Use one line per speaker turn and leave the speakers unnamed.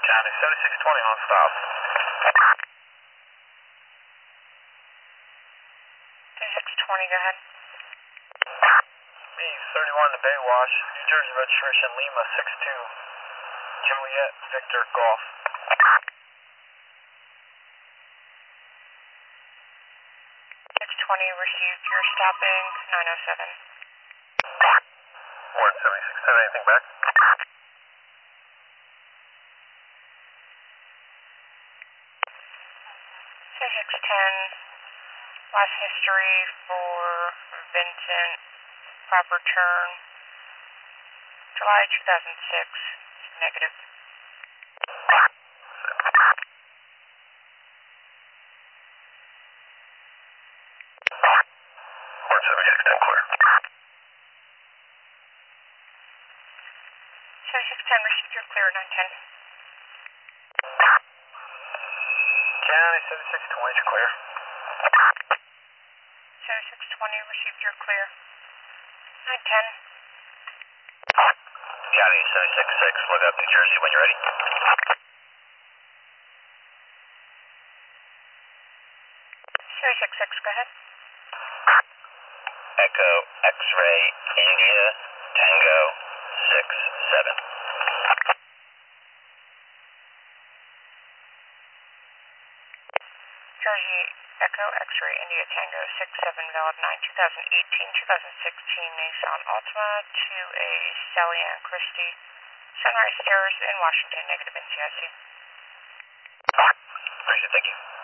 Johnny, 7620 on stop.
7620, go ahead.
Me, 31 the Baywash, New Jersey registration, Lima 62, Juliet, Victor, Golf.
620, received your stopping, 907.
Warren 7610, anything back?
7610, last history for Vincent, proper turn, July 2006, negative.
Warren 7610, clear.
7610, received your clear, 910.
Johnny, 7620, clear.
7620, received your clear, 910.
Johnny, 766, look up New Jersey when you're ready.
766, go ahead.
Echo, X-ray, India, Tango, 67.
Jersey, Echo, X-ray, India, Tango, 67, valid 9/2018-2016 Nissan Altima to a Sally Ann Christie, Sunrise Terrace in Washington, negative NCIC.
Appreciate it, thank you.